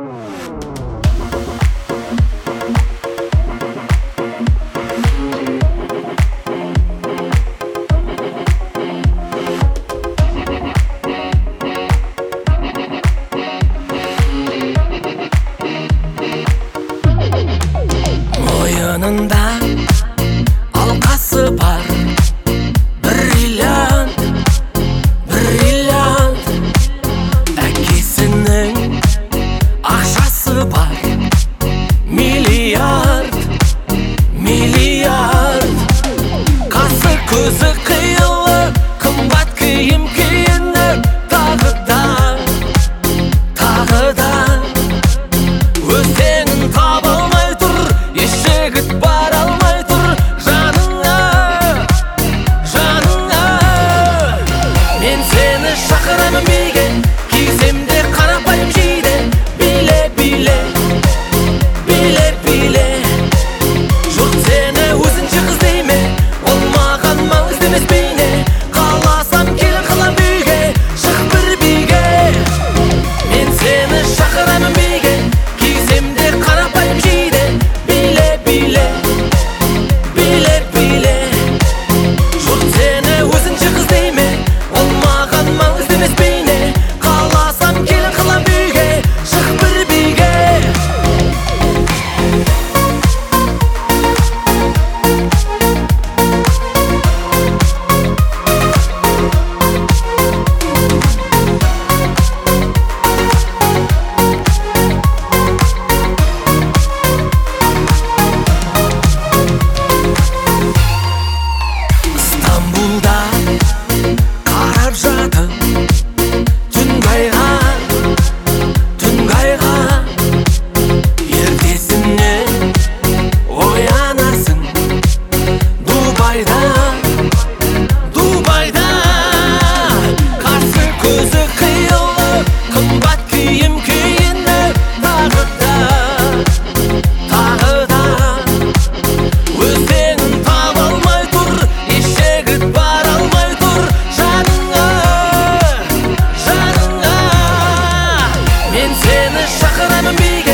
Мойынында алқасы бар бриллиант, әкесінің ақшасы бар миллиард, қасы көзі қиылы, қымбат киім киініп, тағы да өзіңін таба алмай тұр, еш жігіт бара алмай тұр жаныңа. Мен сені шақырамын биге, кисем де қарапайым жейді, биле жұрт сені өзінше қыз дей ме, ол маған маңызды емес бейне. Қаласам келін қылам биге, шық бір биге. Мен сені шақырамын биге, кисем де қарапайым жейді, биле жұрт сені өзінше қыз дей ме, ол маған маңызды емес бейне. Қаласам келін қылам биге, шық бір биге. Стамбулда қарап жатып түн қайға, ертесіне оянасың Дубайда. Қасы көзі қиылы, қымбат киім киініп, тағы да өзіңін таба алмай тұр, еш жігіт бара алмай тұр жаныңа. Мен сені шақырамын биге,